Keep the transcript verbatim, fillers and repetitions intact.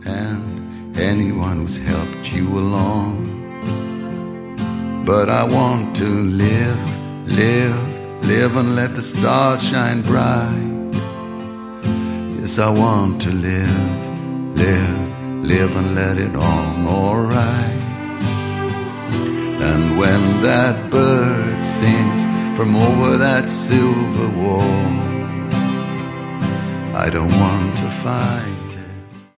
and anyone who's helped you along. But I want to live, live, live and let the stars shine bright. Yes, I want to live, live, live and let it all go right. And when that bird sings from over that silver wall, I don't want to fight.